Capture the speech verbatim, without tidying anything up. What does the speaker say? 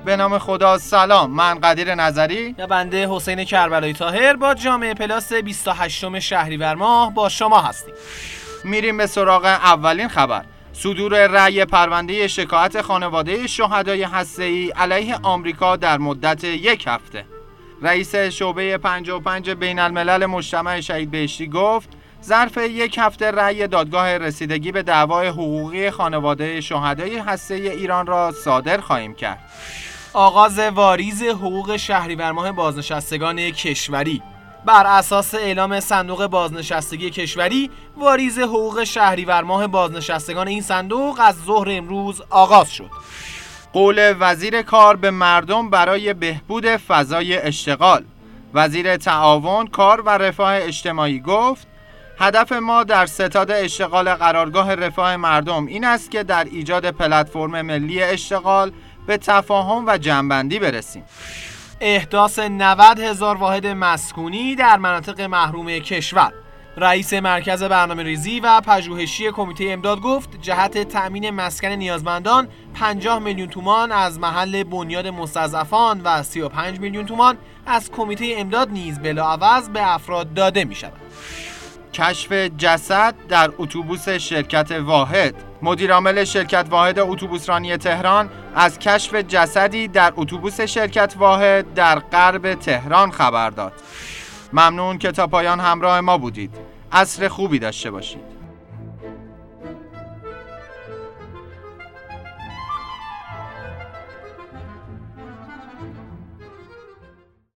به نام خدا. سلام، من قدیر نظری و بنده حسین کربلایی طاهر با جامعه پلاس بیست و هشتم شهریور ماه با شما هستیم. میریم به سراغ اولین خبر. صدور رأی پرونده شکایت خانواده شهدای هسته‌ای علیه آمریکا در مدت یک هفته. رئیس شعبه پنجاه و پنج بین الملل مجتمع شهید بهشتی گفت ظرف یک هفته رأی دادگاه رسیدگی به دعوای حقوقی خانواده شهدای هسته‌ای ایران را صادر خواهیم کرد. آغاز واریز حقوق شهریور ماه بازنشستگان کشوری. بر اساس اعلام صندوق بازنشستگی کشوری، واریز حقوق شهریور ماه بازنشستگان این صندوق از ظهر امروز آغاز شد. قول وزیر کار به مردم برای بهبود فضای اشتغال. وزیر تعاون، کار و رفاه اجتماعی گفت هدف ما در ستاد اشتغال قرارگاه رفاه مردم این است که در ایجاد پلتفرم ملی اشتغال به تفاهم و جمع‌بندی برسیم. احداث نود هزار واحد مسکونی در مناطق محروم کشور. رئیس مرکز برنامه‌ریزی و پژوهشی کمیته امداد گفت جهت تأمین مسکن نیازمندان پنجاه میلیون تومان از محل بنیاد مستضعفان و سی و پنج میلیون تومان از کمیته امداد نیز بلاعوض به افراد داده می شود. کشف جسد در اتوبوس شرکت واحد. مدیرعامل شرکت واحد اتوبوسرانی تهران از کشف جسدی در اتوبوس شرکت واحد در غرب تهران خبر داد. ممنون که تا پایان همراه ما بودید. عصر خوبی داشته باشید.